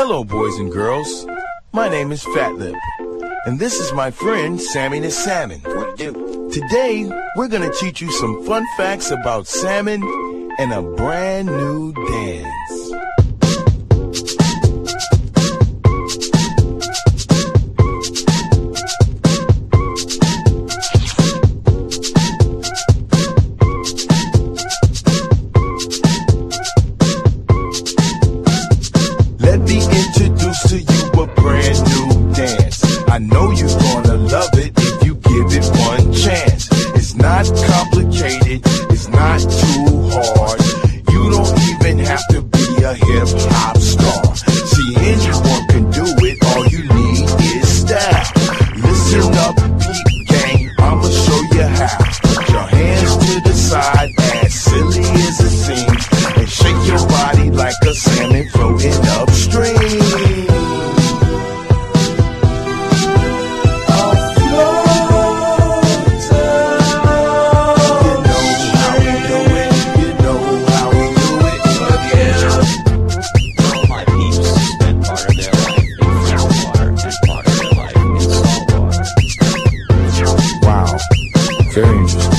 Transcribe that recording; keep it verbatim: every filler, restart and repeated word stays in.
Hello, boys and girls. My name is Fat Lip, and this is my friend Sammy the Salmon. What to do? Today, we're gonna teach you some fun facts about salmon and a brand new dance. Let me introduce to you a brand new dance. I know you're gonna love it if you give it one chance. It's not complicated, it's not too hard. You don't even have to be a hip-hop star. See, anyone can do it, all you need is style. Listen up, peep gang, I'ma show you how. Put your hands to the side, as silly as it seems, and shake your body like a salmon floating upstream. Very interesting.